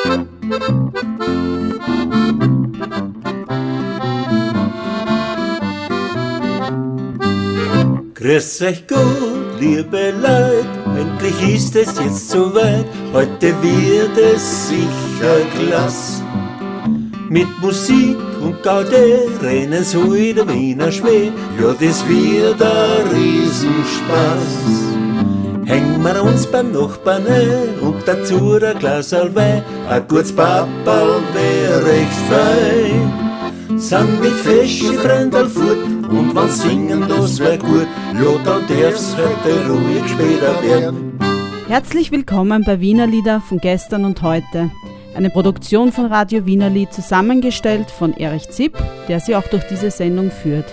Grüß euch Gott, liebe Leute, endlich ist es jetzt soweit. Heute wird es sicher klasse. Mit Musik und Gaudi rennen so wie der Wiener Schmäh. Ja, das wird ein Riesenspaß. Hängen wir uns beim Nachbarn ein und dazu ein Glas Wein. Ein gutes Papperl wär recht fein. Sind mit frischen Freunden fort und wann singen, das wär gut. Ja, dann darf's heute ruhig später werden. Herzlich willkommen bei Wienerlieder von gestern und heute. Eine Produktion von Radio Wienerlied, zusammengestellt von Erich Zipp, der sie auch durch diese Sendung führt.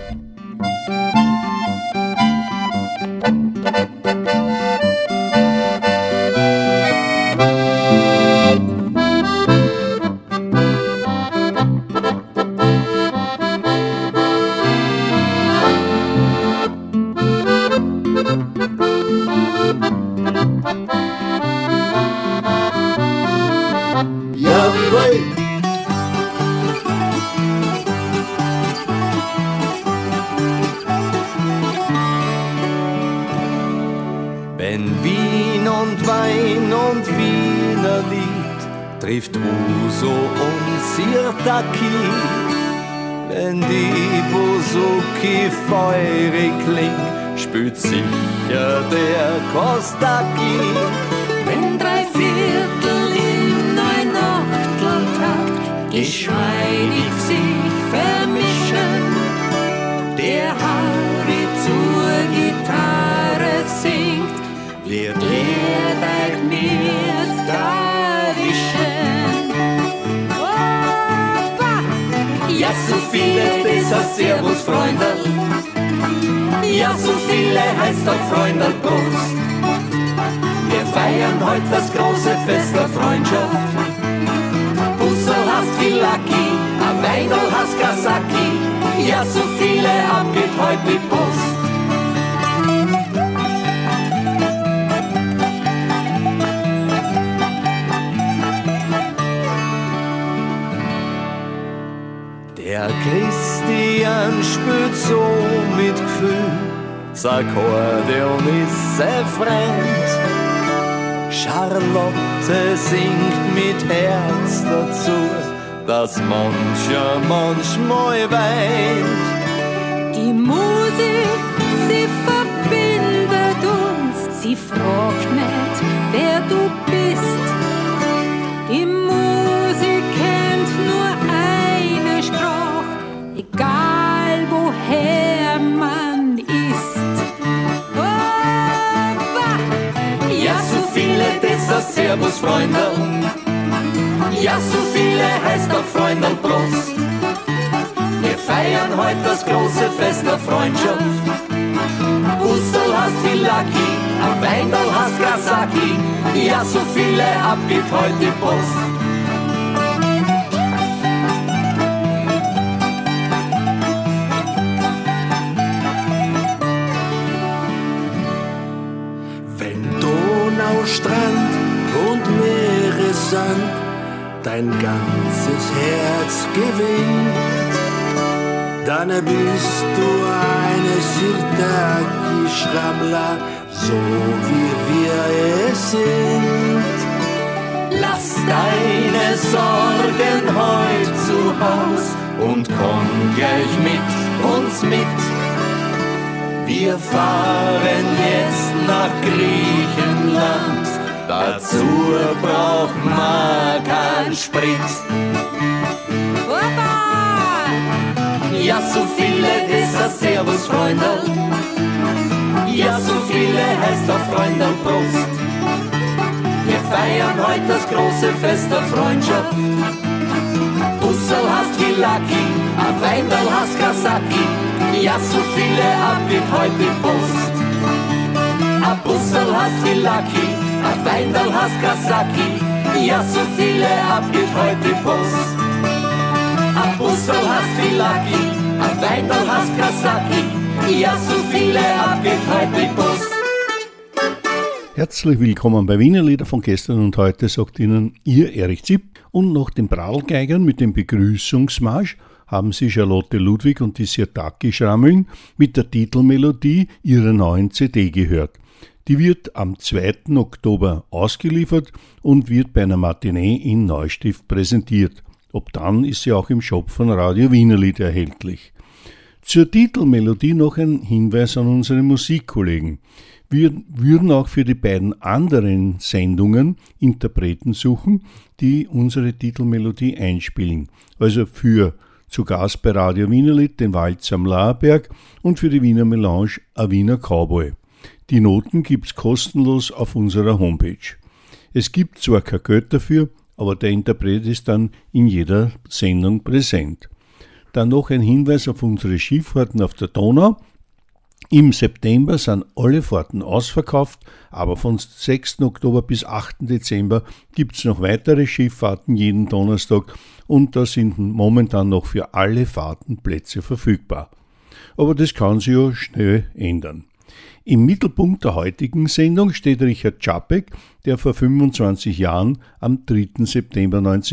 Wenn Wien und Wein und Wienerlied trifft Uso und Sirtaki, wenn die Bouzouki feurig klingt, spürt sicher der Kostaki. Wenn 3/4 in ein Achteltakt geschmeidig sich vermischen, der Harry zur Gitarre singt, wird jeder mit erwischen. Ja, so viele, das heißt Servus, Freundl. Ja, so viele heißt auch Freundl, Prost. Wir feiern heute das große Fest der Freundschaft. Bussel hast Filaki, ein Weinl hast Kasaki. Ja, so viele abgeht heute die Post. Der Christian spürt so mit Gefühl, sein Akkordeon ist sein Freund. Charlotte singt mit Herz dazu, dass mancher manchmal weint. Die Musik, sie verbindet uns, sie fragt nicht, wer du bist. Die Musik kennt nur eine Sprache, egal woher man ist. Ja, so viele, das heißt Servus, Freundl. Ja, so viele heißt auch Freundl, Prost. Wir feiern heute das große Fest der Freundschaft. Bussel hast Filaki, ein Weinl hast Kasaki. Ja, so viele abgeht heute die Post. Strand und Meeressand dein ganzes Herz gewinnt, dann bist du eine Sirtaki-Schrammler, so wie wir es sind. Lass deine Sorgen heut zu Haus und komm gleich mit uns mit. Wir fahren jetzt nach Griechenland, dazu braucht man keinen Sprit. Ja, so viele, das heißt Servus, Freundl. Ja, so viele heißt auch Freundl, Prost. Wir feiern heute das große Fest der Freundschaft. Bussel hast Filaki, ein Weinl hast Kasaki. Ja, so viele abgeht heute die Post. A Bussel hast Filaki, a Weinl hast Kasaki. Ja, so viele abgeht heute die Post. A Bussel hast Filaki, a Weinl hast Kasaki. Ja, so viele abgeht heute die Post. Herzlich willkommen bei Wienerlieder von gestern und heute, sagt Ihnen Ihr Erich Zipp. Und nach den Prallgeigern mit dem Begrüßungsmarsch haben Sie Charlotte Ludwig und die Sirtaki-Schrammeln mit der Titelmelodie ihrer neuen CD gehört. Die wird am 2. Oktober ausgeliefert und wird bei einer Matinee in Neustift präsentiert. Ob dann ist sie auch im Shop von Radio Wienerlied erhältlich. Zur Titelmelodie noch ein Hinweis an unsere Musikkollegen. Wir würden auch für die beiden anderen Sendungen Interpreten suchen, die unsere Titelmelodie einspielen. Also für zu Gast bei Radio Wienerlied den Walzer am Laerberg und für die Wiener Melange ein Wiener Cowboy. Die Noten gibt's kostenlos auf unserer Homepage. Es gibt zwar kein Geld dafür, aber der Interpret ist dann in jeder Sendung präsent. Dann noch ein Hinweis auf unsere Skifahrten auf der Donau. Im September sind alle Fahrten ausverkauft, aber von 6. Oktober bis 8. Dezember gibt es noch weitere Skifahrten jeden Donnerstag und da sind momentan noch für alle Fahrten Plätze verfügbar. Aber das kann sich ja schnell ändern. Im Mittelpunkt der heutigen Sendung steht Richard Čapek, der vor 25 Jahren am 3. September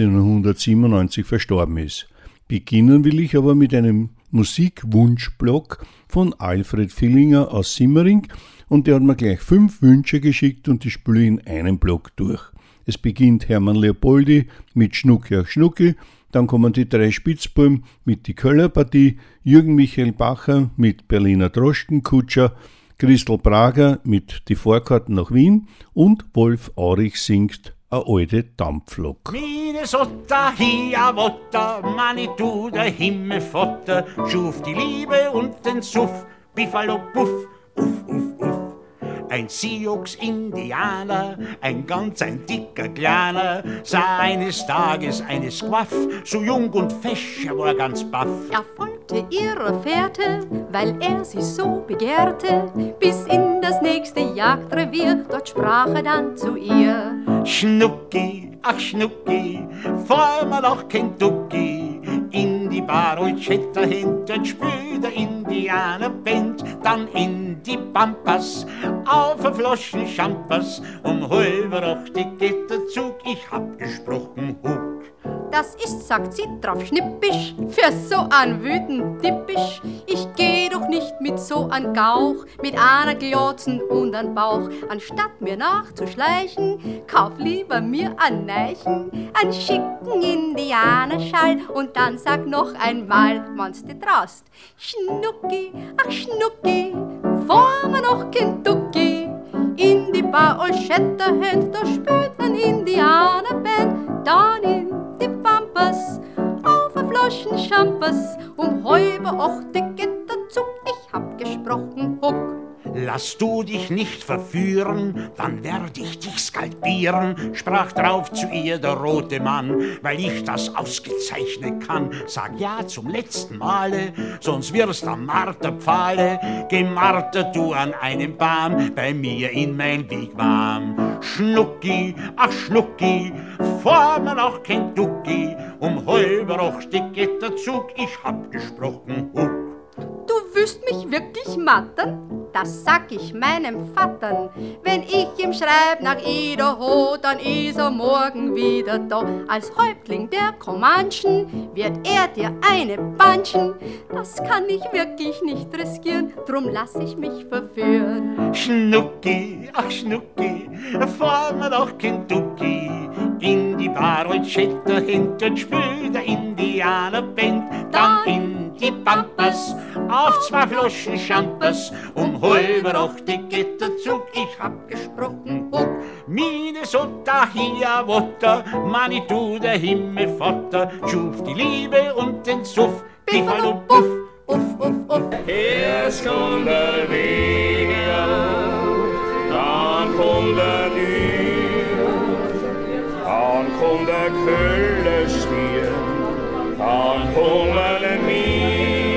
1997 verstorben ist. Beginnen will ich aber mit einem Musikwunschblock von Alfred Villinger aus Simmering und der hat mir gleich 5 Wünsche geschickt und die spiele ich in einem Block durch. Es beginnt Hermann Leopoldi mit Schnucki ach Schnucki, dann kommen die 3 Spitzbuben mit die Köllerpartie, Jürgen Michael Bacher mit Berliner Droschkenkutscher, Christel Prager mit die Vorkarten nach Wien und Wolf Aurich singt a alte Dampflok. Minnesota, Hiawatha, Manitou, der Himmelvater, schuf die Liebe und den Suff, Buffalo Puff, uff, uff, uff. Ein Sioux-Indianer, ein dicker Kleiner, sah eines Tages eine Squaff, so jung und fesch, er war ganz baff. Er folgte ihrer Fährte, weil er sie so begehrte, bis in das nächste Jagdrevier, dort sprach er dann zu ihr. Schnucki, ach Schnucki, fahr mal nach Kentucky, in die Bar Old Shatterhand, dort spielt der Indianerband, dann in die Pampas, auf ein Flaschen Champers, halber 8 geht der Zug, ich hab gesprochen, Hug. Das ist, sagt sie drauf schnippisch, für so an wütend typisch. Ich geh doch nicht mit so an Gauch, mit einer Glotzen und an Bauch. Anstatt mir nachzuschleichen, kauf lieber mir an Neichen, an schicken Indianerschall und dann sag noch einmal, wann's dir traust. Schnucki, ach Schnucki, fahren wir nach Kentucky, in die Bar Old Shatterhand, da spielt ein Indianerband, dann in die Pampas, auf ein Flaschen Champers, halber 8 geht der Zug, ich hab gesprochen, Huck. Lass du dich nicht verführen, dann werd ich dich skalpieren, sprach drauf zu ihr der rote Mann, weil ich das ausgezeichnet kann. Sag ja zum letzten Male, sonst wirst am Marterpfahle gemartert du an einem Baum, bei mir in mein Wigwam. Schnucki, ach Schnucki, fahr mal nach Kentucky, halber 8 geht der Zug, ich hab gesprochen, Huck. Du willst mich wirklich mattern? Das sag ich meinem Vattern. Wenn ich ihm schreib nach Idaho, dann ist er morgen wieder da. Als Häuptling der Comanchen wird er dir eine banschen. Das kann ich wirklich nicht riskieren, drum lass ich mich verführen. Schnucki, ach Schnucki, fahr mal nach Kentucky, in die Bar Old Shatterhand, dort spielt der Indianerband, dann in die Pampas, auf 2 Flaschen Champers, halber 8 geht der Zug, ich hab gesprochen, Huck. Minnesota, Hiawatha, Manitou, der Himmelvater, schuf die Liebe und den Suff, Buffalo Puff, uff, uff, uff. Erst kommt der Weger, dann kommt der Nür, dann kommt der Köllerstier, dann kommen der Mir.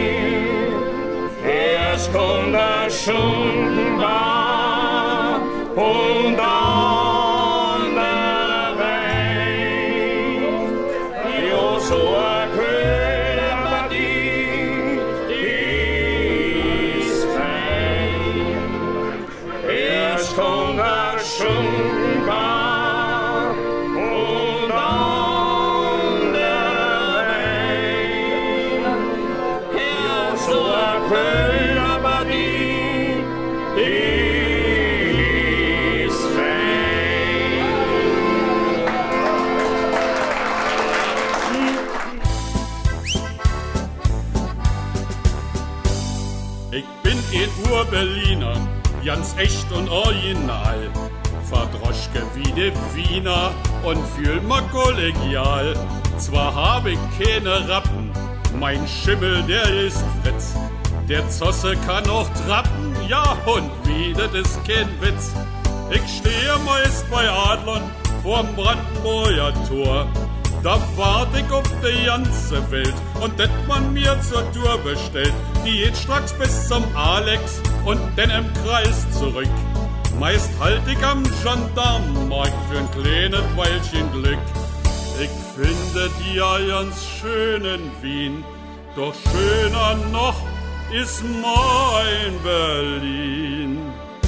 Erst kommt der Schundenbach und dann der Wein. Jo, so a Köllerpartie ist fein. Erst kommt der Schundenbach Berliner, ganz echt und original. Verdroschke wie die Wiener und fühl ma kollegial. Zwar habe ich keine Rappen, mein Schimmel, der ist Fritz. Der Zosse kann auch trappen, ja und wie, das ist kein Witz. Ich stehe meist bei Adlern vorm Brandenburger Tor. Da wart ich auf die ganze Welt und det man mir zur Tour bestellt. Die geht stracks bis zum Alex und dann im Kreis zurück. Meist halt ich am Gendarmenmarkt für ein kleines Weilchen Glück. Ich finde die ja ganz schön in Wien, doch schöner noch ist mein Berlin.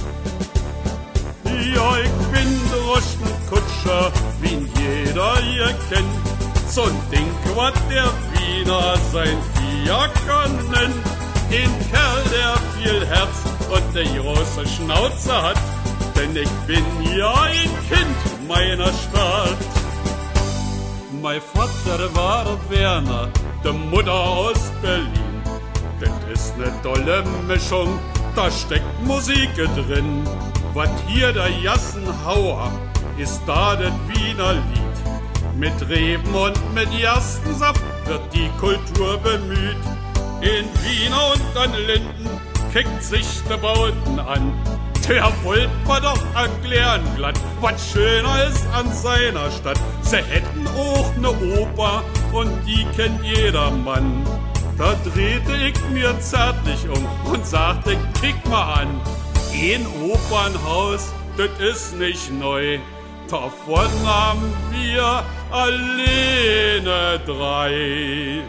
Ja, ich bin Droschkenkutscher, wie ihn jeder hier kennt. So ein Ding, was der Wiener sein Fiaker nennt. Ein Kerl, der viel Herz und ne große Schnauze hat. Denn ich bin ja ein Kind meiner Stadt. Mein Vater war Werner, der Mutter aus Berlin. Das ist ne tolle Mischung, da steckt Musik drin. Was hier der Jassenhauer ist da das Wiener Lied. Mit Reben und mit Jassensaft wird die Kultur bemüht. In Wiener und an Linden kickt sich der Bauten an. Der wollt man doch erklären glatt, was schöner ist an seiner Stadt. Sie hätten auch ne Oper und die kennt jeder Mann. Da drehte ich mir zärtlich um und sagte, kick mal an. Ein Opernhaus, das ist nicht neu. Davon haben wir alleine 3.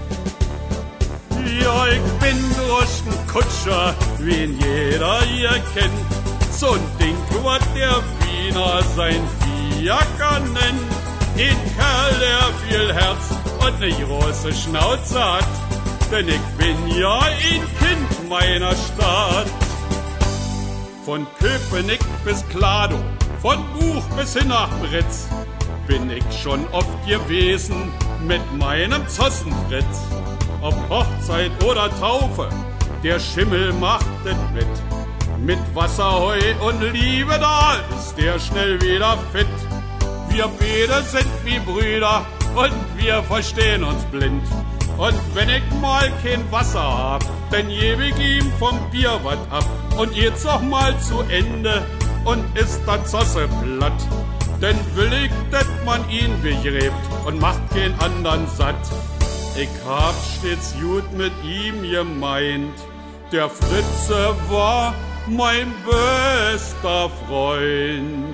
Ja, ich bin Droschkenkutscher, wie ihn jeder hier kennt. So ein Ding, was der Wiener sein Fiaker nennt. Ein Kerl, der viel Herz und ne große Schnauze hat. Denn ich bin ja ein Kind meiner Stadt. Von Köpenick bis Klado, von Buch bis hin nach Britz, bin ich schon oft gewesen mit meinem Zossenfritz. Ob Hochzeit oder Taufe, der Schimmel macht es mit. Mit Wasserheu und Liebe, da ist der schnell wieder fit. Wir beide sind wie Brüder und wir verstehen uns blind. Und wenn ich mal kein Wasser hab, dann geb ich ihm vom Bier wat ab. Und jetzt auch mal zu Ende und ist der Zosse platt. Denn will ich, dass man ihn begräbt und macht keinen anderen satt. Ich hab stets gut mit ihm gemeint, der Fritze war mein bester Freund.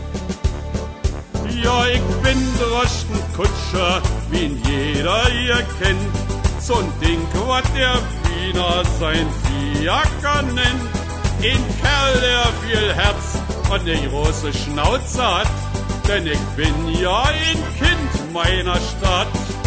Ja, ich bin Droschkenkutscher, wie ihn jeder hier kennt. So ein Ding, was der Wiener sein Fiaker nennt. Ein Kerl, der viel Herz und ne große Schnauze hat. Denn ich bin ja ein Kind meiner Stadt.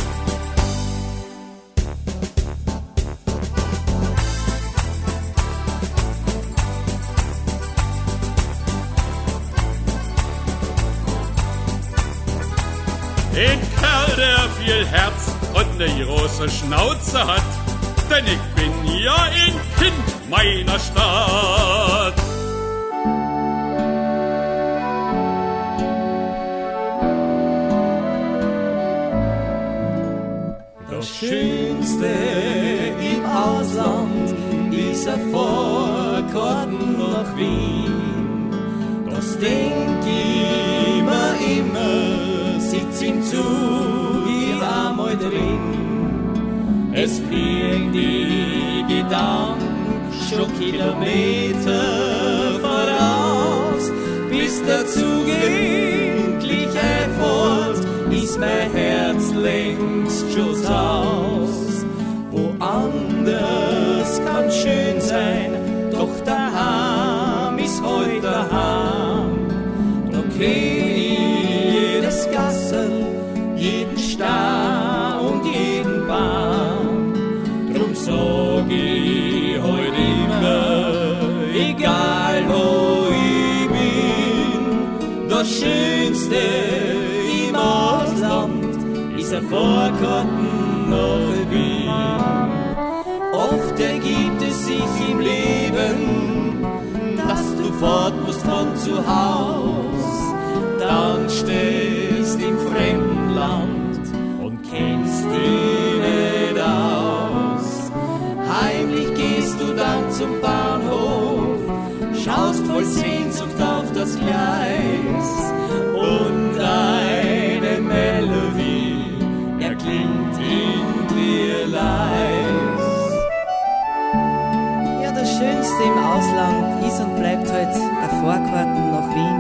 Ein Kerl, der viel Herz und ne große Schnauze hat, denn ich bin ja ein Kind meiner Stadt. Das Schönste im Ausland ist ein Vorkarten nach Wien. Das denk ich immer, sitz im Zug, ich einmal drin. Es fliegen die Gedanken schon Kilometer voraus, bis der Zug endlich einfährt, ist mein Herz längst schon aus. Woanders kann schön sein, doch daheim ist heute daheim. Da kenn ich jedes Gassel, jeden Star und jeden Baum. Drum sag ich heute immer, egal wo ich bin, das Schönste im Ausland ist ein Vorgarten nach Wien. Oft ergibt es sich im Leben, dass du fort musst von zu Haus, dann stehst im fremden Land und kennst dich nicht aus. Heimlich gehst du dann zum Bahnhof, schaust voll Sehnsucht auf das Gleis und eine Melodie erklingt in dir leis. Ja, das Schönste im Ausland ist und bleibt halt ein Vorkarten nach Wien.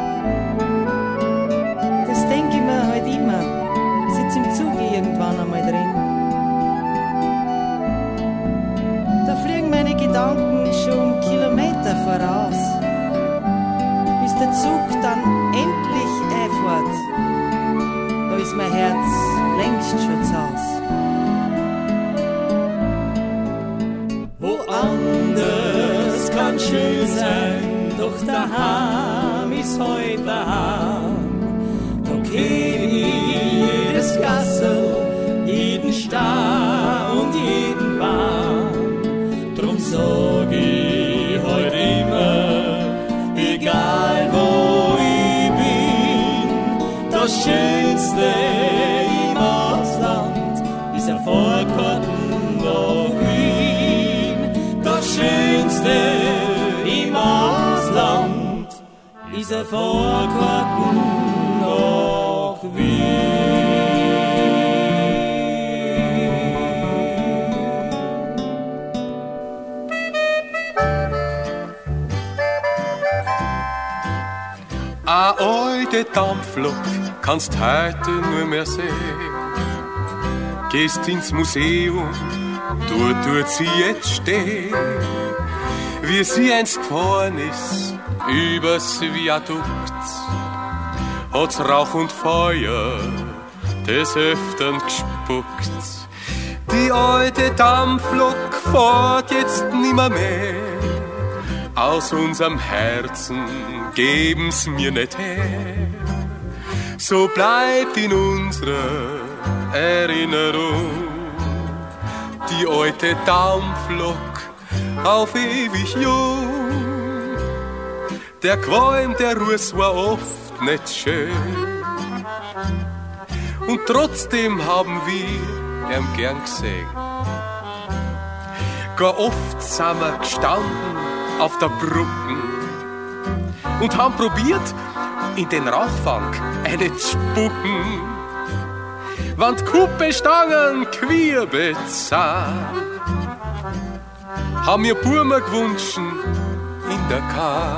Das denke ich mir halt immer, sitz im Zug irgendwann einmal drin. Da fliegen meine Gedanken schon Kilometer voraus, bis der Zug dann endlich einfährt. Da ist mein Herz längst schon zu Haus. Woanders kann schön sein, doch daheim ist heute daheim. Da kenn ich jedes Gassel, jeden Star und jeden Baum. Drum sag ich heut immer, egal wo ich bin, das Schönste im Ausland ist ein Vorkarten nach Wien. Das Schönste im Ausland ist ein Vorkarten nach Wien. Eine alte Dampflok kannst heute nur mehr sehen. Gehst ins Museum, dort tut sie jetzt stehen. Wie sie einst gefahren ist, übers Viadukt, hat's Rauch und Feuer des Öfteren gespuckt. Die alte Dampflok fährt jetzt nimmer mehr. Aus unserem Herzen geben's mir nicht her. So bleibt in unserer Erinnerung die alte Dampflok auf ewig jung. Der Qualm, der Ruß war oft nicht schön, und trotzdem haben wir ihn gern gesehen. Gar oft sind wir gestanden auf der Brücke und haben probiert, in den Rauchfang eine zu spucken. Wann die Kuppestangen gewirbelt sind, haben mir Burmer gewünscht in der Kahn.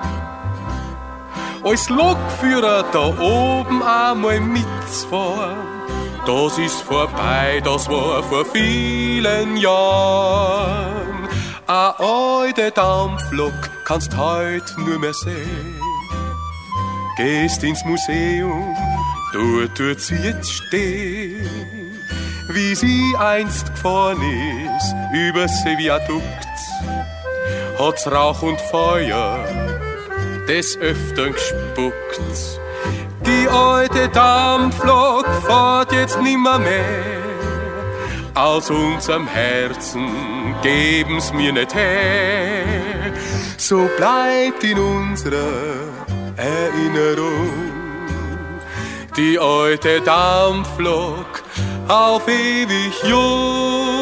Als Lokführer da oben einmal mitzufahren, das ist vorbei, das war vor vielen Jahren. Eine alte Dampflok kannst heut nur mehr sehen. Gehst ins Museum, dort tut sie jetzt stehen. Wie sie einst gefahren ist, übers Viadukt, hat's Rauch und Feuer des Öfteren gespuckt. Die alte Dampflok fährt jetzt nimmer mehr. Aus unserem Herzen geben's mir nicht her. So bleibt in unserer Erinnerung die alte Dampflok auf ewig jung.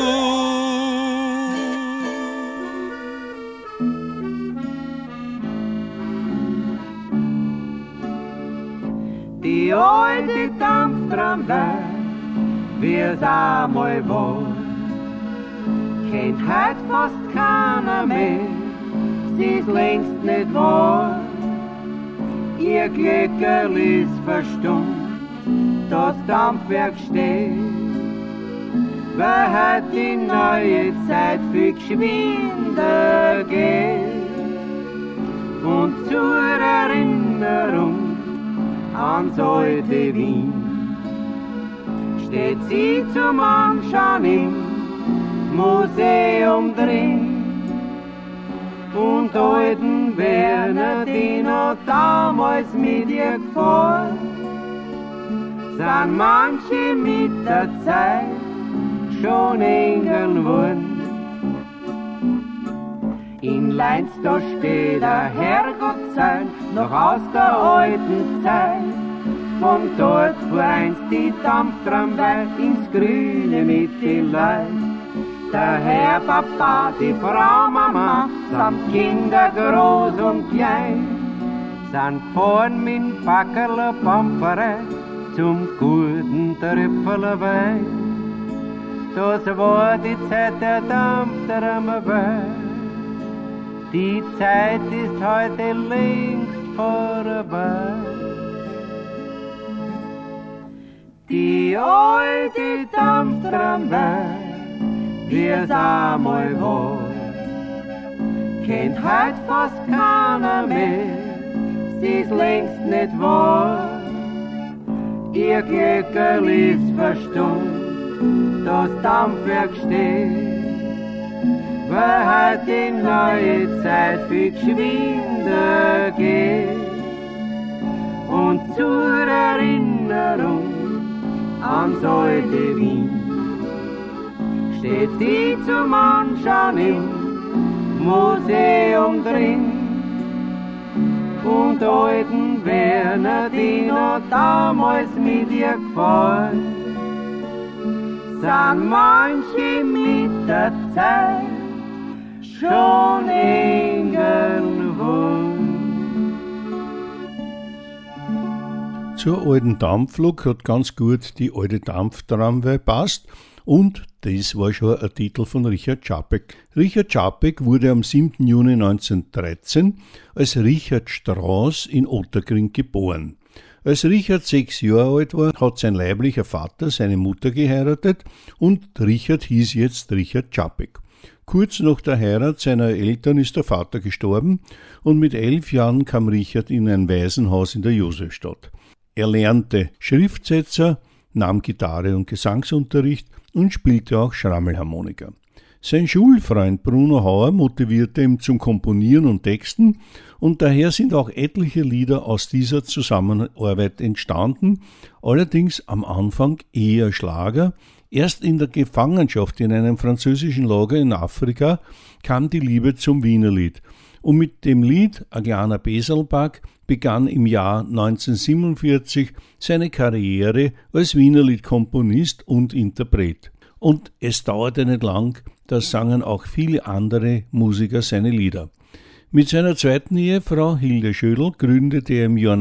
Die alte Dampftramway, wie es einmal war, kennt heut fast keiner mehr, sie ist längst nicht wahr. Ihr Glöckerl ist verstummt, das Dampfwerk steht, weil heut die neue Zeit viel geschwinder geht. Und zur Erinnerung ans alte Wien steht sie zum Anschauen im Museum drin. Und alten Werner, die noch damals mit ihr gefahren, sind manche mit der Zeit schon Engel geworden. In Leins, da steht der Herrgott sein, noch aus der alten Zeit. Von dort fuhr einst die Dampftramway ins Grüne mit den Leuten. Der Herr Papa, die Frau Mama, samt Kinder groß und klein, sind gefahren mit Packerl Pamperei zum guten Trüpfel Wein. Das war die Zeit der Dampftramway. Die Zeit ist heute längst vorbei. Die alte Dampftramway, wie es einmal war, kennt heut fast keiner mehr, sie ist längst nicht wahr. Ihr Glöckerl ist verstummt, das Dampfwerk steht, weil heut die neue Zeit viel geschwinder geht. Und zur Erinnerung ans alte Wien steht sie zum Anschauen im Museum drin. Und alten Werner, die noch damals mit ihr gefahren, sind manche mit der Zeit schon Engel geworden. Zur alten Dampflok hat ganz gut die alte Dampftramway passt und das war schon ein Titel von Richard Čapek. Richard Čapek wurde am 7. Juni 1913 als Richard Strauss in Otterkring geboren. Als Richard 6 Jahre alt war, hat sein leiblicher Vater seine Mutter geheiratet und Richard hieß jetzt Richard Čapek. Kurz nach der Heirat seiner Eltern ist der Vater gestorben und mit 11 Jahren kam Richard in ein Waisenhaus in der Josefstadt. Er lernte Schriftsetzer, nahm Gitarre und Gesangsunterricht und spielte auch Schrammelharmonika. Sein Schulfreund Bruno Hauer motivierte ihn zum Komponieren und Texten und daher sind auch etliche Lieder aus dieser Zusammenarbeit entstanden, allerdings am Anfang eher Schlager. Erst in der Gefangenschaft in einem französischen Lager in Afrika kam die Liebe zum Wienerlied. Und mit dem Lied A kleiner Beselbag begann im Jahr 1947 seine Karriere als Wienerliedkomponist und Interpret. Und es dauerte nicht lang, da sangen auch viele andere Musiker seine Lieder. Mit seiner zweiten Ehefrau Hilde Schödel gründete er im Jahr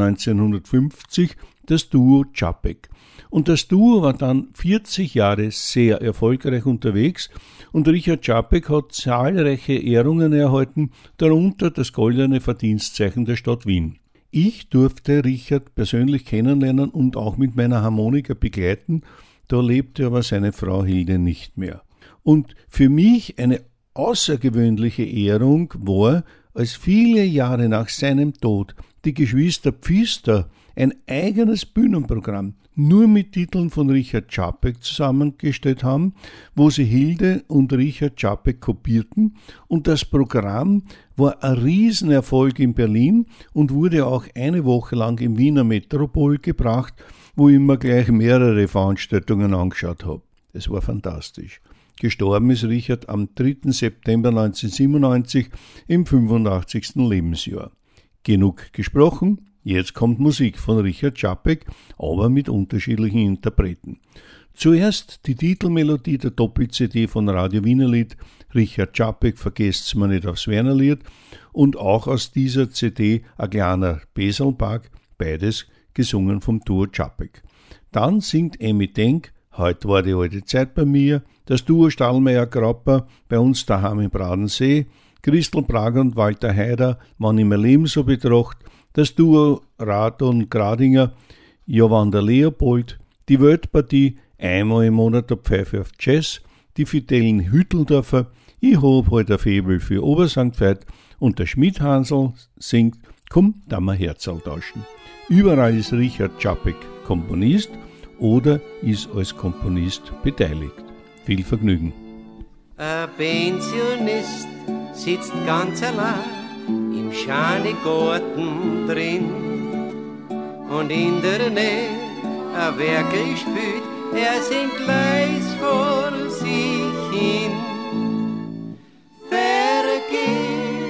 1950 das Duo Čapek. Und das Duo war dann 40 Jahre sehr erfolgreich unterwegs und Richard Čapek hat zahlreiche Ehrungen erhalten, darunter das Goldene Verdienstzeichen der Stadt Wien. Ich durfte Richard persönlich kennenlernen und auch mit meiner Harmonika begleiten, da lebte aber seine Frau Hilde nicht mehr. Und für mich eine außergewöhnliche Ehrung war, als viele Jahre nach seinem Tod die Geschwister Pfister ein eigenes Bühnenprogramm nur mit Titeln von Richard Čapek zusammengestellt haben, wo sie Hilde und Richard Čapek kopierten und das Programm war ein Riesenerfolg in Berlin und wurde auch eine Woche lang im Wiener Metropol gebracht, wo ich mir gleich mehrere Veranstaltungen angeschaut habe. Es war fantastisch. Gestorben ist Richard am 3. September 1997 im 85. Lebensjahr. Genug gesprochen. Jetzt kommt Musik von Richard Čapek, aber mit unterschiedlichen Interpreten. Zuerst die Titelmelodie der Doppel-CD von Radio Wienerlied, Richard Čapek, vergesst's mir nicht aufs Wernerlied, und auch aus dieser CD A kleiner Beselbag, beides gesungen vom Duo Čapek. Dann singt Emmy Denk, Heut war die alte Zeit bei mir, das Duo Stallmeier-Grapper, bei uns daheim im Bradensee, Christel Prager und Walter Haider, Wann ich mein Leben so betracht, das Duo Radon Gradinger, Jovander Leopold, die Weltpartie, einmal im Monat der Pfeife auf Jazz, die Fidelen Hütteldorfer, ich hab halt ein Faible für Obersankt Veit und der Schmidt-Hansl singt Komm, da mal Herzl tauschen. Überall ist Richard Čapek Komponist oder ist als Komponist beteiligt. Viel Vergnügen. Ein Pensionist sitzt ganz allein im Schanigarten drin und in der Nähe ein Werkel spielt, er singt leis vor sich hin. Vergeh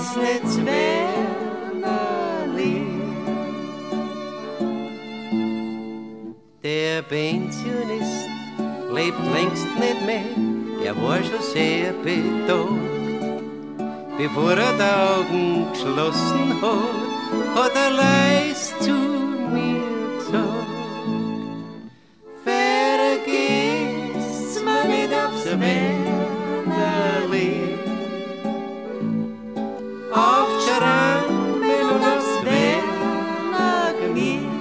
vergiss nicht Wernerli. Der Pensionist lebt längst nicht mehr, er war schon sehr betagt. Bevor er die Augen geschlossen hat er leis zu mir gesagt: Vergiss mir nicht aufs Wernerli, auf Schrammen und aufs Wernergnie.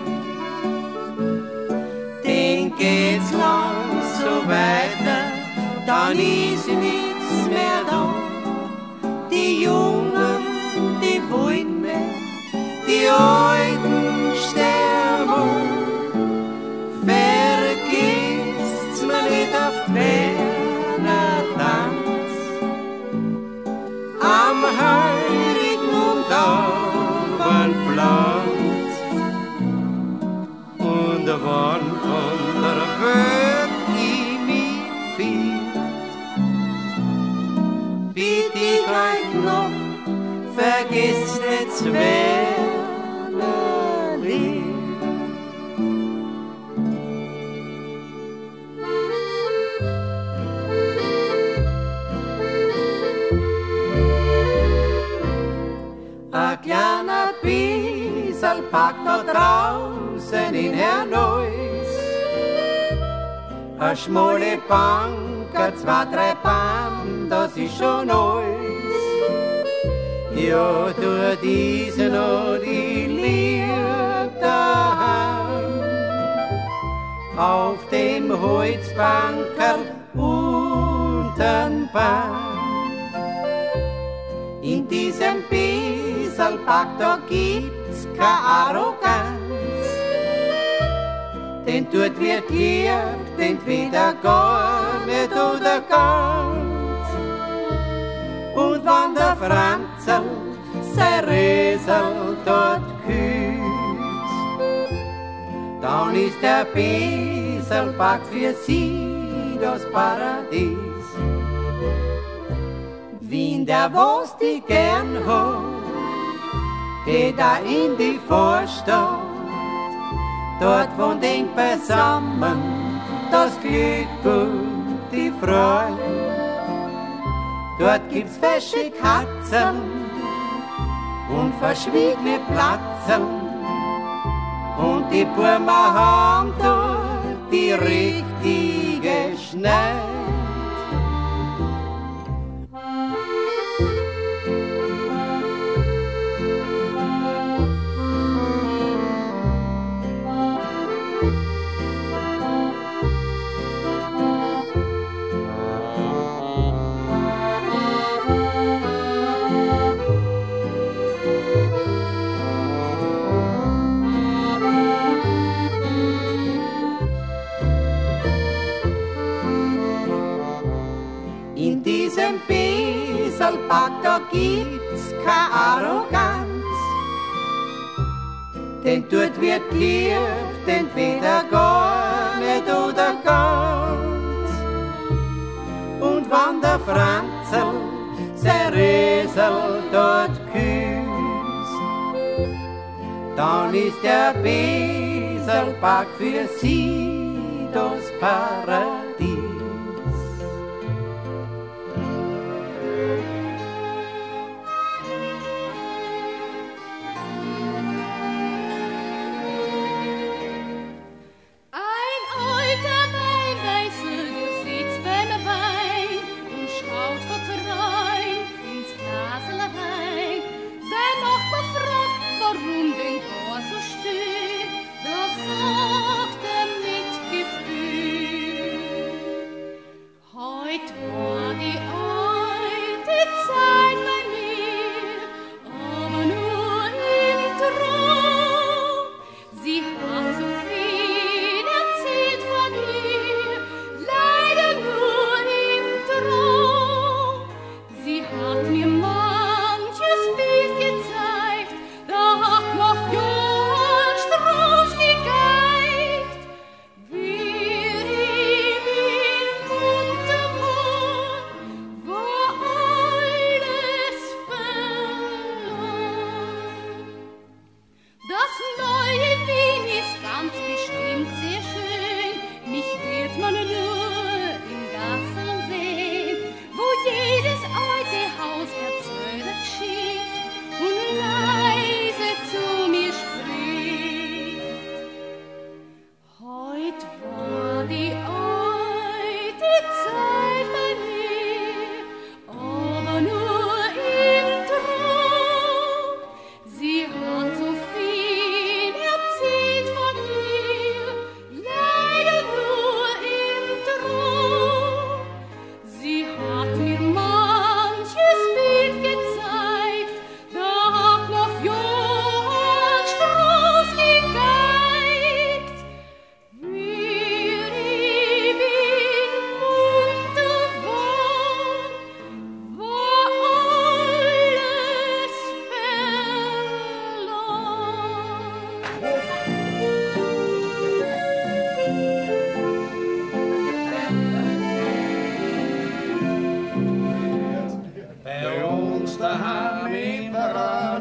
Den geht's lang so weiter, dann ist nichts mehr da. Die Jungen, die wollen mehr, die Alten sterben. Vergisst's mir nicht auf Werner Tanz am Heiligen und auf ein Pflanz. Und wann von der Welt ich mich find, bitt ich euch noch, vergiss nicht Wernerli. Ein kleiner Biesel packt da draußen in Herrnhuis, eine schmale Bank, zwei, drei Bahn, das ist schon alles. Ja, durch diesen und ich lieb daheim, auf dem Holzbankerl untern Baum. In diesem Bieselpack, da gibt's keine Arroganz. Den tut wird lieb, entweder gar nicht oder ganz. Und wenn der Franzl sein Resel dort küsst, dann ist der Bieselpack für sie das Paradies. Wien, der was die gern hat, geht da in die Vorstadt. Dort wohnt eng beisammen das Glück und die Freude. Dort gibt's fesche Katzen und verschwiegene Platzen. Und die Burma haben dort die richtige Schneid. Bieselpack, da gibt's keine Arroganz. Den tut wird liebt, entweder gar nicht oder ganz. Und wenn der Franzl sein Resel dort küsst, dann ist der Bieselpack für sie das Paradies. Mit Gefühl.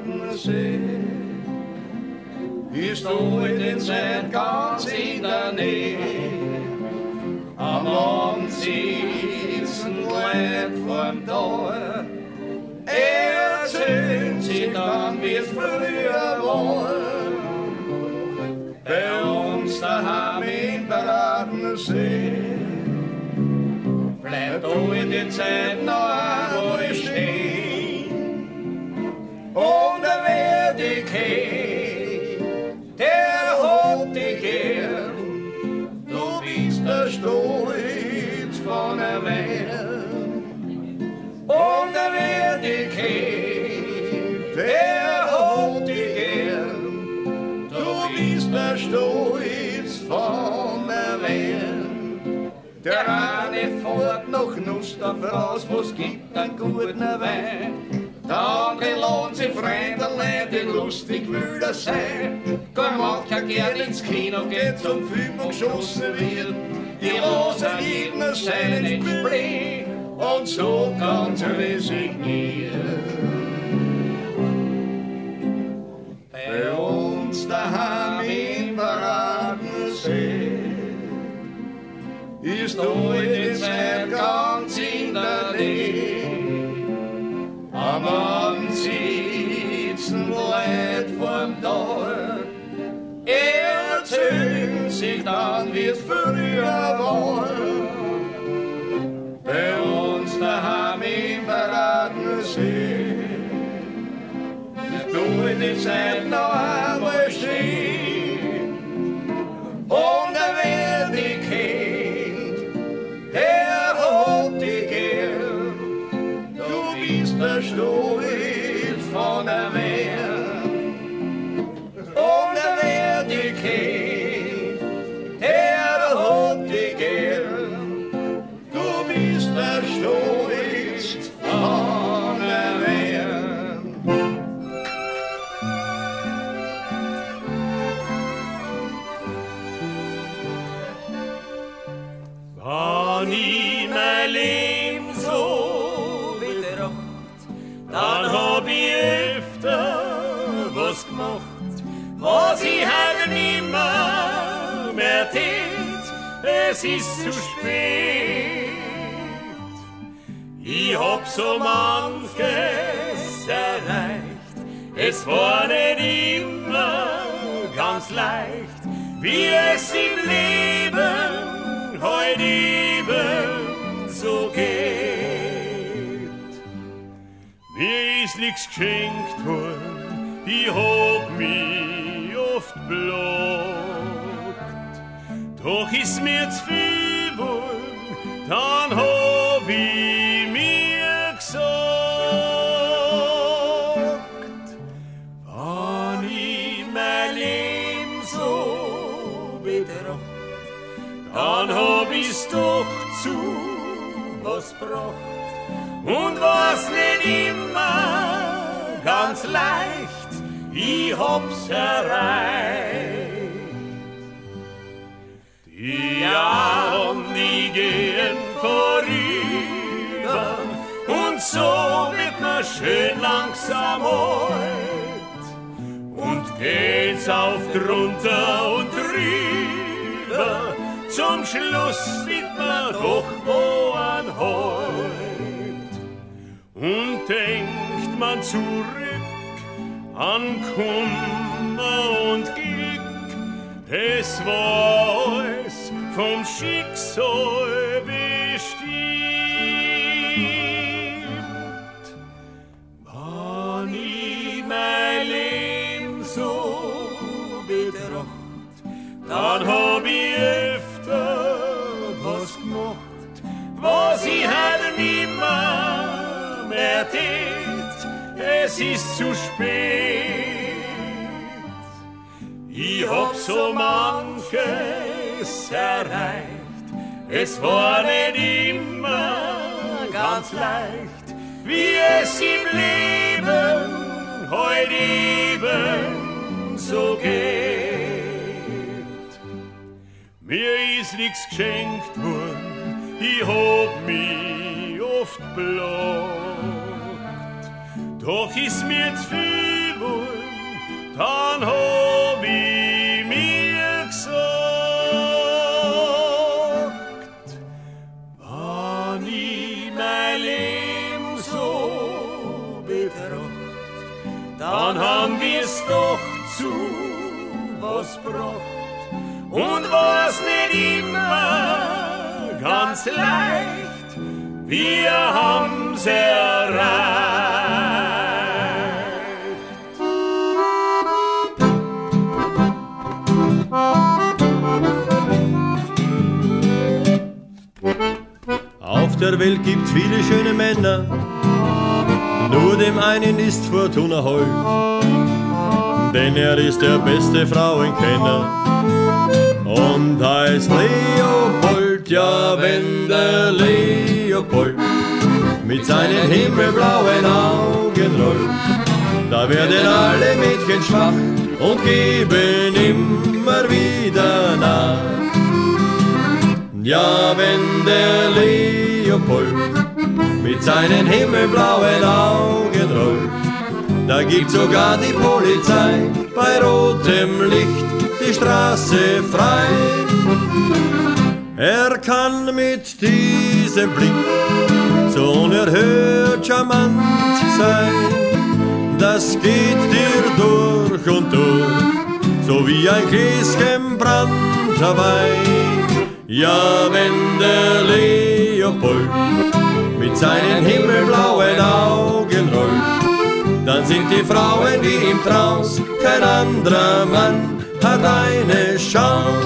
Bradensee. Ist heute in Zeit ganz in der Nähe. Am Abend sitzen Leute vorm Tor. Erzählen sie dann, wie es früher war. Bei uns daheim in Bradensee. Bleibt heute die Zeit noch einmal stehen. Und wer die kennt, der hat dich gern. Du bist der Stolz von der Welt. Und wer dich kennt, der hat dich gern. Du bist der Stolz von der Welt. Der eine fährt nach Nussdorf raus, wo's gibt einen guten Wein. Der andere lohnt sich Freunderlein, die lustig will er sein. Gar mancher gern ins Kino geht zum Film, wo geschossen wird. Die lassen jeden seinen Splee und so ganz resigniert. Bei uns daheim in Bradensee ist heute Zeit ganz in der Nähe. Am Abend sitzen Leute vorm Tor, erzählen sich dann, wie es früher war. Bei uns daheim im Bradensee ist heute Zeit noch einmal stehen. Und wer die kennt, der hat dich gern. Du bist der Stolz von der Welt. Und wer dich kennt, der hat dich gern. Du bist der Stolz von der Welt. Wann ich mein Leben so betracht, dann hab ich öfter was gemacht, was ich halt nimmer mehr tät. Es ist zu spät. Ich hab so manches erreicht, es war nicht immer ganz leicht, wie es im Leben heute eben so geht. Mir ist nichts geschenkt worden, ich hab mich oft blockt. Doch ist mir zu viel worden, dann hab ich mir gesagt, wann ich mein Leben so betracht, dann hab ich's doch zu was gebracht und war's nicht immer ganz leicht, ich hab's erreicht. Die Jahren, die gehen vorüber und so wird man schön langsam alt und geht's auf drunter und drüber. Zum Schluss wird man doch wo an Halt und denkt man zurück an Kummer und Glück. Es war alles vom Schicksal bestimmt. Wann ich mein Leben so betracht, dann hab ich öfter was gemacht, was ich halt nimmer mehr tät. Es ist zu spät. Ich hab so manches erreicht, es war nicht immer ganz leicht, wie es im Leben heute eben so geht. Mir ist nichts geschenkt worden, ich hab mich oft blockt, doch ist mir zu viel haben wir's doch zu was gebracht und war's nicht immer ganz leicht, wir haben's erreicht. Auf der Welt gibt's viele schöne Männer, nur dem einen ist Fortuna hold, denn er ist der beste Frauenkenner und heißt Leopold. Ja, wenn der Leopold mit seinen himmelblauen Augen rollt, da werden alle Mädchen schwach und geben immer wieder nach. Ja, wenn der Leopold mit seinen himmelblauen Augen rollt, da gibt sogar die Polizei bei rotem Licht die Straße frei. Er kann mit diesem Blick so unerhört charmant sein, das geht dir durch und durch, so wie ein Gläschen brannter Wein. Ja, wenn der Leopold mit seinen himmelblauen Augen rollt, dann sind die Frauen wie im Trance, kein anderer Mann hat eine Chance.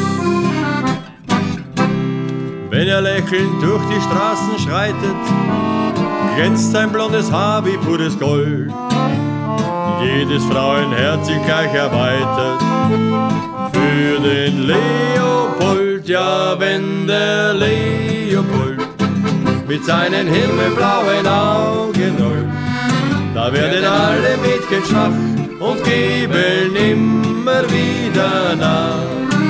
Wenn er lächelnd durch die Straßen schreitet, glänzt sein blondes Haar wie pures Gold. Jedes Frauenherz sich gleich erweitert für den Leopold. Ja, wenn der Leopold mit seinen himmelblauen Augen rollt, da werden alle Mädchen schwach und geben immer wieder nach.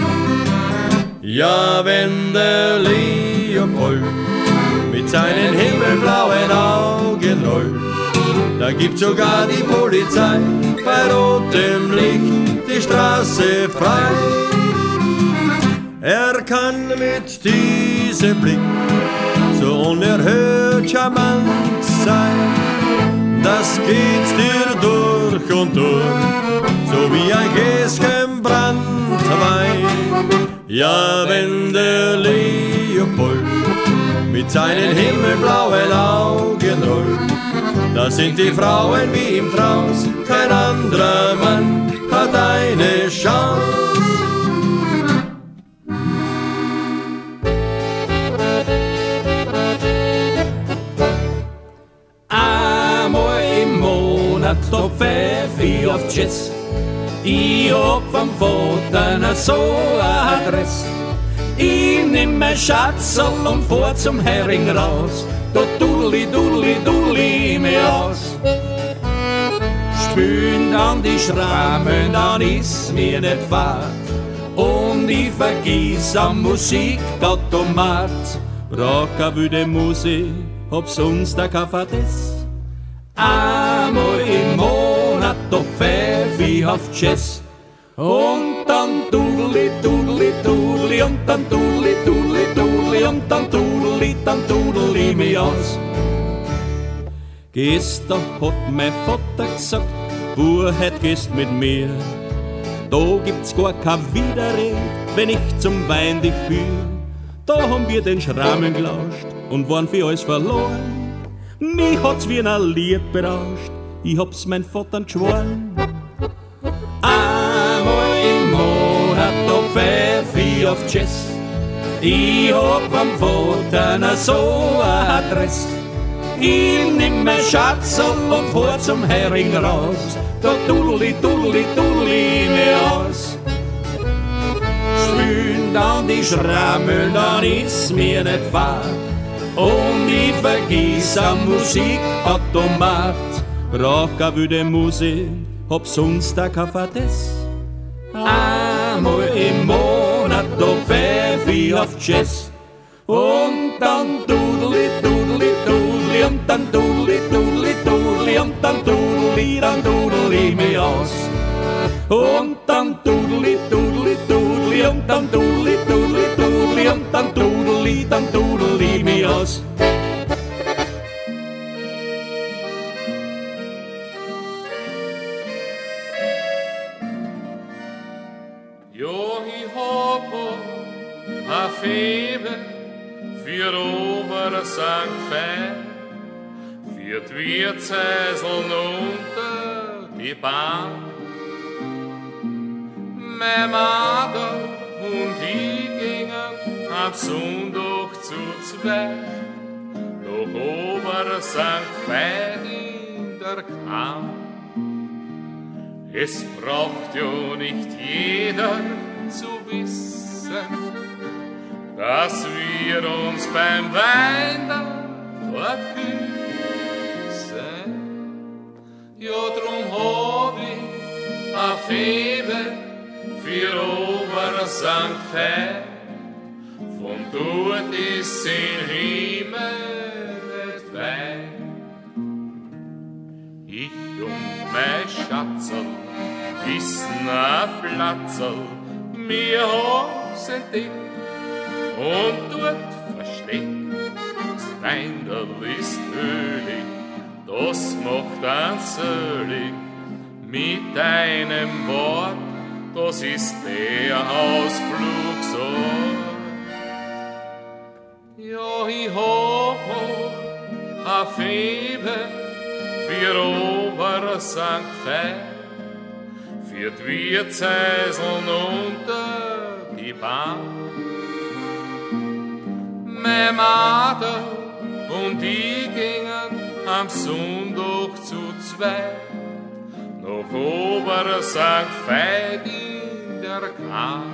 Ja, wenn der Leopold mit seinen himmelblauen Augen rollt, da gibt sogar die Polizei bei rotem Licht die Straße frei. Er kann mit diesem Blick so unerhört charmant sein, das geht dir durch und durch, so wie ein Gläschen brannter Wein. Ja, wenn der Leopold mit seinen himmelblauen Augen rollt, da sind die Frauen wie im Trance, kein anderer Mann hat eine Chance. Einmal im Monat, da pfeif ich auf Jazz. Ich hab vom Vater so ein Adress. Ich nehm mein Schatzl und fahr zum Hering raus. Da dudeli mich aus. Spülen dann die Schrammen, dann ist mir nicht fad. Und ich vergiss am Musikautomat. Brauch keine wilde Musik, hab sonst ein Kaffees. Einmal im Monat, da pfeif ich auf Jazz. Und dann dudeli und dann dudeli und dann dudeli mich aus. Gestern hat mein Vater gesagt, Bub, heut gehst mit mir. Da gibt's gar kein Widerrede, wenn ich zum Wein dich führ. Da haben wir den Schrammen gelauscht und waren für alles verloren. Mich hat's wie ein Lied berauscht, ich hab's mein Vater geschworen. Einmal im Monat, da pfeif ich auf Jazz. Ich hab am Vater so ein Adress. Ich nimm mein Schatzl und fahr zum Hering raus. Da dudeli mich aus. Spülen dann die Schrammeln, dann ist mir nicht fad. Und ich vergiss am Musikautomat. Brauch keine wilde Musik, hab sonst ein Kaffees. Einmal im Monat, da pfeif ich auf Jazz. Und dann dudeli und dann dudeli und dann dudeli mich aus. Und dann dudeli und dann dudeli und dann dudeli mich aus. a Febe für Ober St. Fei, für die Wirtshäuseln unter die Bahn. Mein Mader und ich gingen am Sonntag zu zweit nach Ober St. Veit in der Kahn. Es braucht ja nicht jeder zu wissen, dass wir uns beim Wein dort küssen. Ja, drum hab ich a Febe für Ober St. Veit, von dort ist in Himmel nicht weit. Ich und mein Schatzel wissen a Platzl, mir hab's entdeckt und dort versteckt. Das Weindl ist ölig, das macht ans ölig, mit einem Wort, das ist der Ausflug so. Ja, ich hab a Febe für Ober St. Veit, für die Wirtshäuseln unter die Bahn. Mein Mader und ich gingen am Sonntag zu zweit nach Ober St. Veit in der Kahn.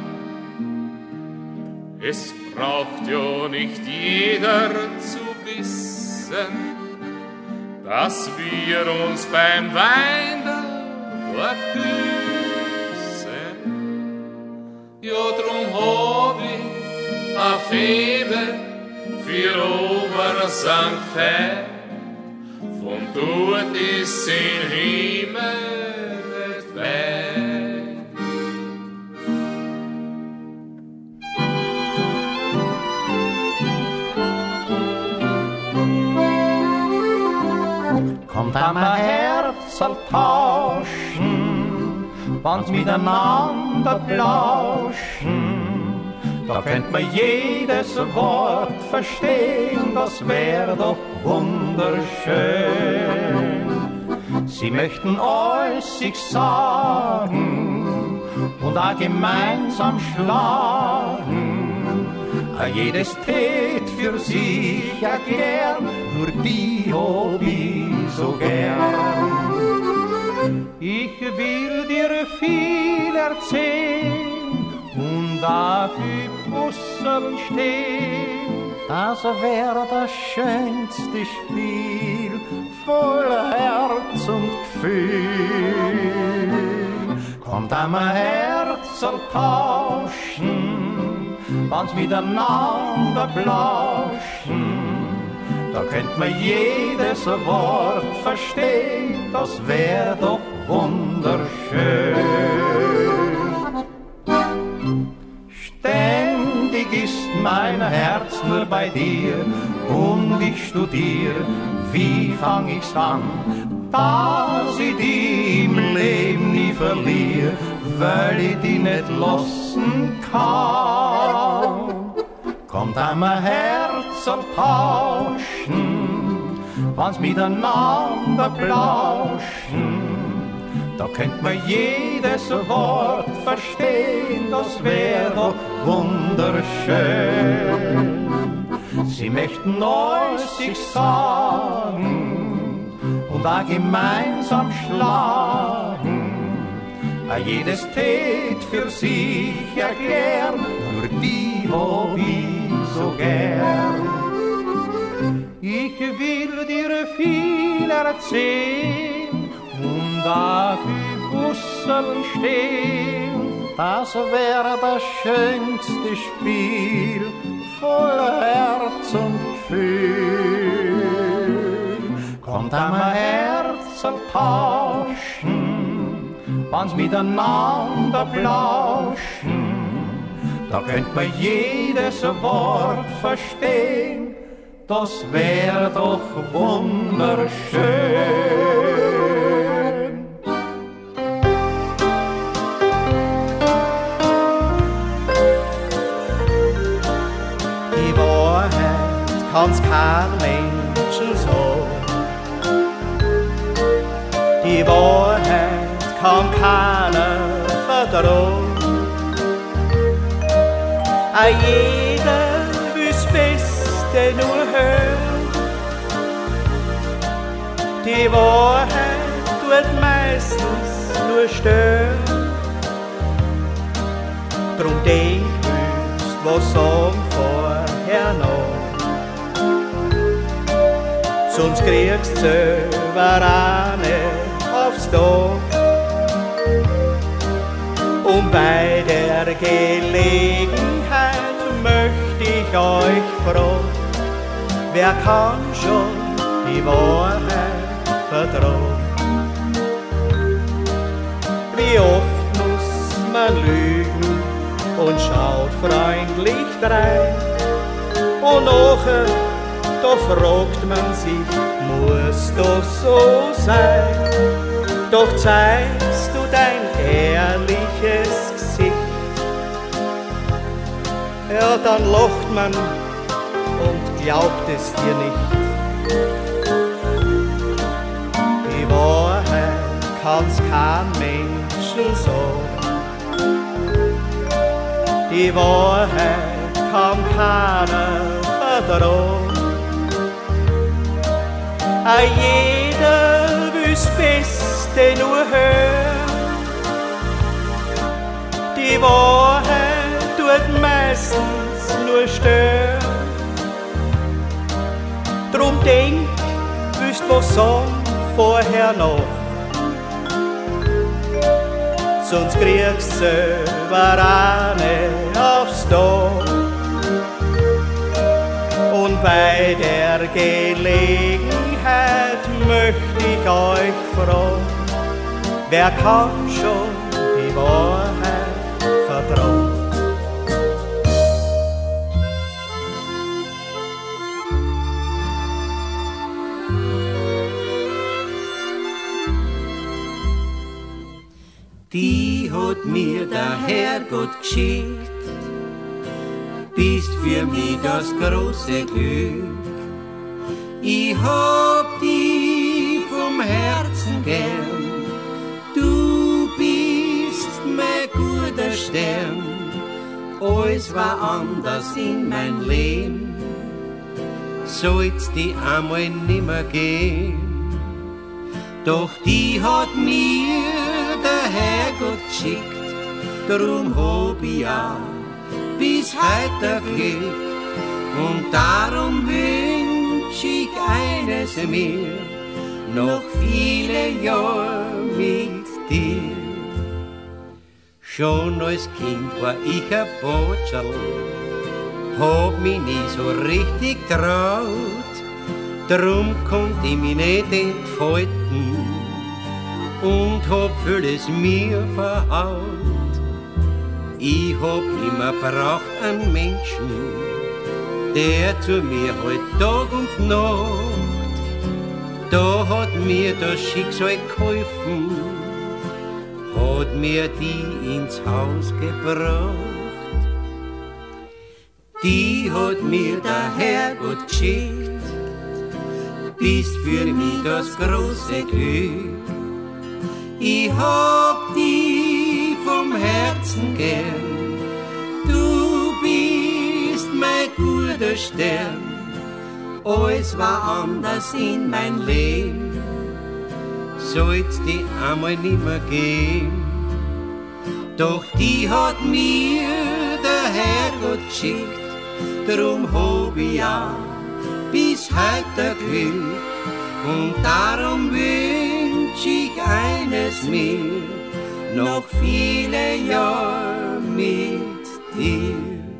Es braucht ja nicht jeder zu wissen, dass wir uns beim Wein dort küssen. Ja, drum hab ich a Febe für Ober St. Veit, von dort ist in Himmel nicht weit. Kommt am Herzl tauschen, wann's miteinander plauschen, da könnt man jedes Wort verstehen, das wär doch wunderschön. Sie möchten euch sich sagen und auch gemeinsam schlagen, jedes tät für sich ja gern, nur die hab ich so gern. Ich will dir viel erzählen und dafür Busseln stehen, das wär das schönste Spiel, voller Herz und Gefühl. Kommt am Herzl tauschen, wann's miteinander plauschen, da könnt man jedes Wort verstehen, das wär doch wunderschön. Ständig ist mein Herz nur bei dir und ich studier, wie fang ich's an, dass ich die im Leben nie verlier, weil ich die nicht lassen kann. Kommt am Herzl tauschen, wann's miteinander plauschen, da könnt man jedes Wort verstehen, das wär doch wunderschön. Sie möchten euch sich sagen und auch gemeinsam schlagen, jedes tät für sich erklären, nur die hab ich so gern. Ich will dir viel erzählen und dafür Busseln stehen, das wär das schönste Spiel, voller Herz und Gefühl. Kommt am Herzl tauschen, wann's miteinander plauschen, da könnt man jedes Wort verstehen, das wär doch wunderschön. kann's kein Menschen sagen. Die Wahrheit kann keiner vertrauen. Jeder will's Beste nur hören. Die Wahrheit tut meistens nur stören. Drum denk wüsst, was sagen vorher noch. Sonst kriegst du selber auch nicht aufs Dach. Und bei der Gelegenheit möchte ich euch fragen, wer kann schon die Wahrheit vertrauen? Wie oft muss man lügen und schaut freundlich drein, und nachher, da fragt man sich, muss das so sein? Doch zeigst du dein ehrliches Gesicht, ja, dann lacht man und glaubt es dir nicht. Die Wahrheit kann's kein Menschen sagen. Die Wahrheit kann keiner vertrauen. Jeder will's Beste nur hören. Die Wahrheit tut meistens nur stören. Drum denk, willst was sagen vorher noch. Sonst kriegst du selber auch nicht aufs Dach. Und bei der Gelegenheit möchte ich euch fragen, wer kann schon die Wahrheit vertrauen? Die hat mir der Herrgott geschickt, bist für mich das große Glück. Ich hab dich vom Herzen gern, du bist mein guter Stern. Alles war anders in mein Leben, soll's die einmal nimmer gehen. Doch die hat mir der Herrgott geschickt, drum hab ich auch bis heute Glück. Und darum wünsch ich eines mir, noch viele Jahre mit dir. Schon als Kind war ich ein Botscherl, hab mich nie so richtig traut, drum konnt ich mich nicht entfalten und hab vieles mir verhaut. Ich hab immer braucht einen Menschen, der zu mir halt Tag und Nacht, da hat mir das Schicksal geholfen, hat mir die ins Haus gebracht. Die hat mir der Herrgott geschickt, bist für mich das große Glück. Ich hab die vom Herzen gern, du bist mein guter Stern. Alles war anders in mein Leben, soll's die einmal nimmer geben. Doch die hat mir der Herrgott geschickt, drum hab ich auch bis heute Glück. Und darum wünsch ich eines mir, noch viele Jahre mit dir.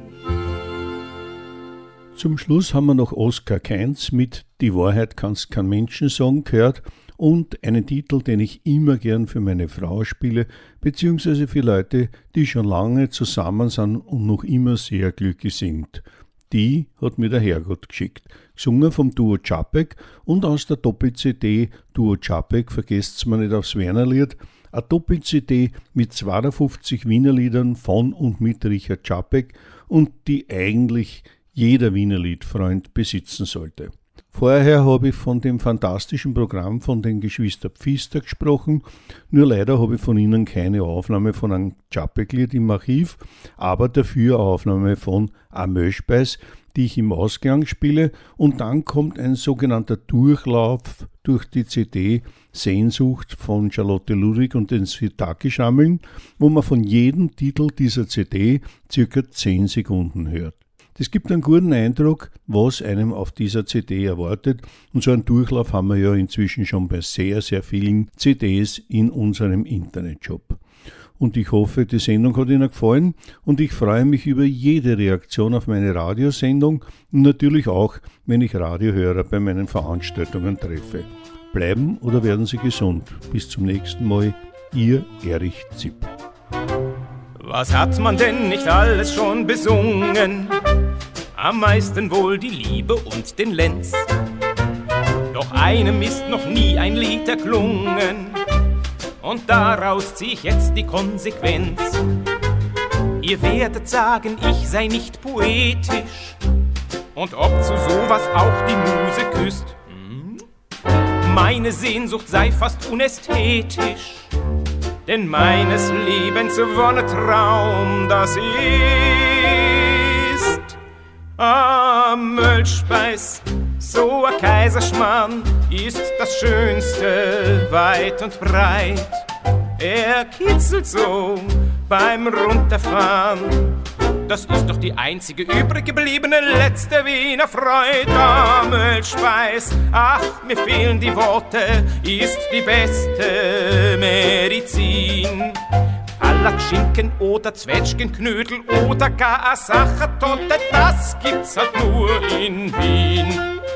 Zum Schluss haben wir noch Oskar Kainz mit Die Wahrheit kann's kein Menschen sagen gehört und einen Titel, den ich immer gern für meine Frau spiele, beziehungsweise für Leute, die schon lange zusammen sind und noch immer sehr glücklich sind. Die hat mir der Herrgott geschickt. Gesungen vom Duo Čapek und aus der Doppel-CD Duo Čapek, vergesst's mir nicht aufs Wernerlied, eine Doppel-CD mit 52 Wienerliedern von und mit Richard Čapek und die eigentlich jeder Wienerliedfreund besitzen sollte. Vorher habe ich von dem fantastischen Programm von den Geschwister Pfister gesprochen, nur leider habe ich von ihnen keine Aufnahme von einem Tschapeklied im Archiv, aber dafür Aufnahme von Amöschbeis, die ich im Ausgang spiele, und dann kommt ein sogenannter Durchlauf durch die CD Sehnsucht von Charlotte Ludwig und den Sitaki-Schrammeln, wo man von jedem Titel dieser CD circa 10 Sekunden hört. Das gibt einen guten Eindruck, was einem auf dieser CD erwartet, und so einen Durchlauf haben wir ja inzwischen schon bei sehr, sehr vielen CDs in unserem Internetshop. Und ich hoffe, die Sendung hat Ihnen gefallen, und ich freue mich über jede Reaktion auf meine Radiosendung und natürlich auch, wenn ich Radiohörer bei meinen Veranstaltungen treffe. Bleiben oder werden Sie gesund. Bis zum nächsten Mal, Ihr Erich Zipp. Was hat man denn nicht alles schon besungen? Am meisten wohl die Liebe und den Lenz. Doch einem ist noch nie ein Lied erklungen, und daraus zieh ich jetzt die Konsequenz. Ihr werdet sagen, ich sei nicht poetisch, und ob zu sowas auch die Muse küsst. Meine Sehnsucht sei fast unästhetisch, denn meines Lebens Wonnetraum, das ist Mölchspeis. So ein Kaiserschmarrn ist das Schönste weit und breit. Er kitzelt so beim Runterfahren, das ist doch die einzige übrig gebliebene letzte Wiener Freude. Mölchspeis, ach, mir fehlen die Worte, ist die beste Medizin. Palatschinken oder Zwetschgenknödel oder gar Sachertorte, das gibt's halt nur in Wien.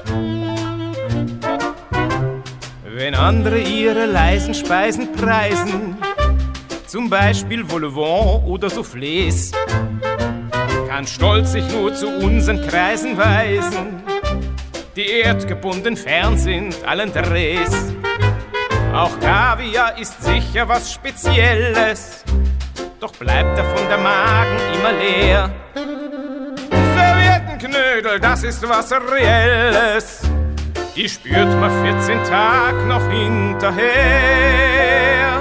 Wenn andere ihre leisen Speisen preisen, zum Beispiel Vol-au-vent oder Soufflés, kann Stolz sich nur zu unseren Kreisen weisen, die erdgebunden fern sind allen Drehs. Auch Kaviar ist sicher was Spezielles, doch bleibt davon der Magen immer leer. Serviettenknödel, das ist was Reelles, die spürt man 14 Tage noch hinterher.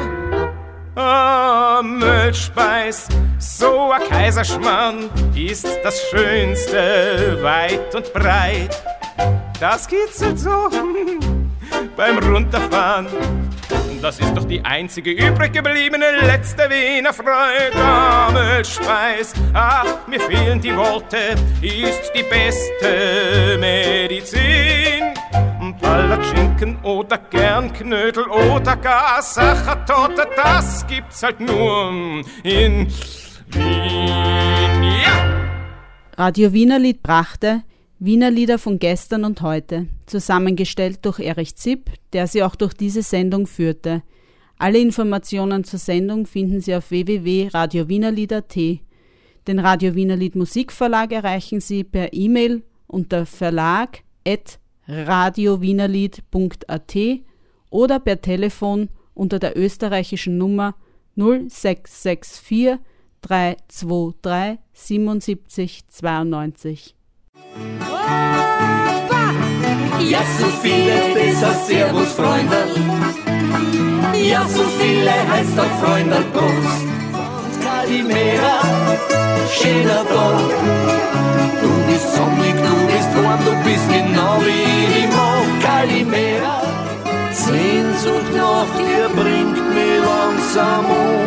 Mölchspeis, so ein Kaiserschmarrn ist das Schönste weit und breit. Das kitzelt so beim Runterfahren, das ist doch die einzige übrig gebliebene letzte Wiener Freude. Mölchspeis, ach, mir fehlen die Worte, ist die beste Medizin. Palatschinken oder gern Knödel oder gar Sachertorte, das gibt's halt nur in Wien. Ja! Radio Wienerlied brachte Wienerlieder von gestern und heute, zusammengestellt durch Erich Zipp, der sie auch durch diese Sendung führte. Alle Informationen zur Sendung finden Sie auf www.radiowienerlied.at. Den Radio Wienerlied Musikverlag erreichen Sie per E-Mail unter verlag@radiowienerlied.at oder per Telefon unter der österreichischen Nummer 0664 323 77 92. Ja, so viele, das heißt Servus, Freunderl. Ja, so viele heißt auch Freunderl Prost. Kalimera, schöner Tag. Du bist sonnig, du bist warm, du bist genau wie ich mag. Kalimera, Sehnsucht nach dir bringt mich langsam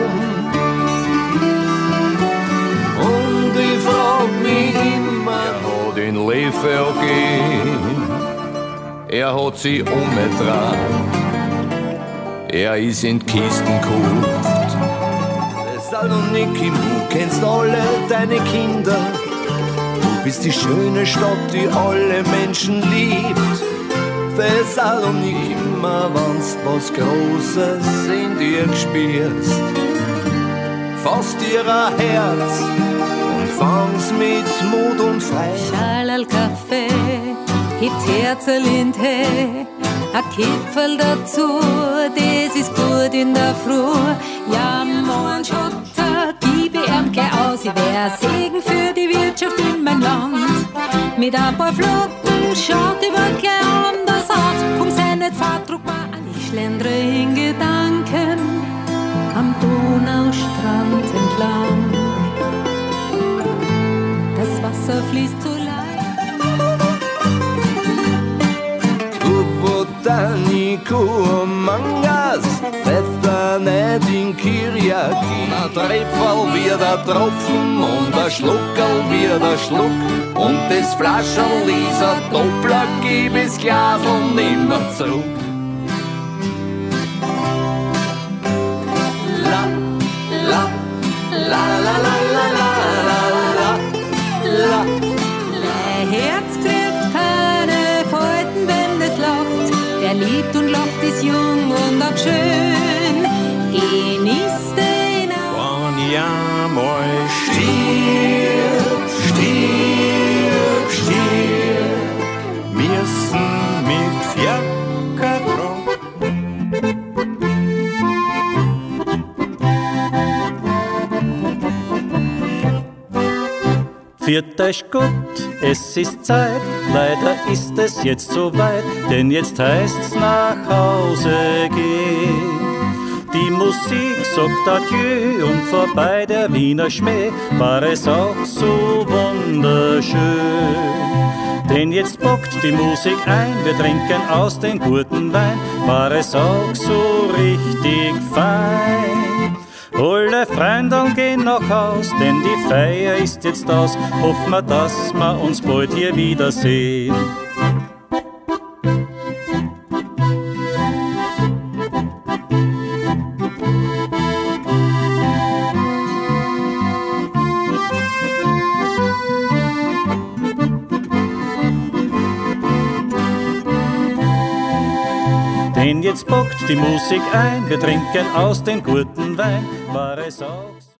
und ich frag mich immer, den Löffel gehen, er hat sie umgetragen, er ist in Kisten gekauft. Thessaloniki, du kennst alle deine Kinder, du bist die schöne Stadt, die alle Menschen liebt. Thessaloniki, immer wenn's was Großes in dir gespürst, fasst dir ein Herz und fang's mit Mut und Frei. Schalal Kaffee, hebt's Herzl in Tee, a Kipferl dazu, das ist gut in der Früh. Ja, morgen Schotter, gib ich ihm gleich aus, ich wär Segen für die Wirtschaft in mein Land. Mit ein paar Flocken schaut die Welt gleich anders aus. Komm, sei nicht verdruckbar, ich schlendere in Gedanken am Donaustrand entlang. Das Wasser fließt so Botanico Mangas, Pfeffer nicht in Kiriaki. Ein Trefferl wird ein Tropfen und ein Schluckerl wird ein Schluck. Und das Flascherl ist ein Doppler, gib es Glasl nimmer zurück. La, la, la, la, la, la, la, la, la. Mein Herz kriegt keine Falten, wenn es lacht. Wer liebt und lacht, ist jung und auch schön. Genießt den auch. Wenn ja mal Stirb, stirb, stirb, müssen mit Fiaker dran. Führt euch gut, es ist Zeit, leider ist es jetzt soweit, denn jetzt heißt's nach Hause gehen. Die Musik sagt Adieu und vorbei der Wiener Schmäh, war es auch so wunderschön. Denn jetzt bockt die Musik ein, wir trinken aus den guten Wein, war es auch so richtig fein. Alle Freunde gehen nach Haus, denn die Feier ist jetzt aus. Hoffen wir, dass wir uns bald hier wiedersehen. Denn jetzt bockt die Musik ein, wir trinken aus den guten Wein, war es auch.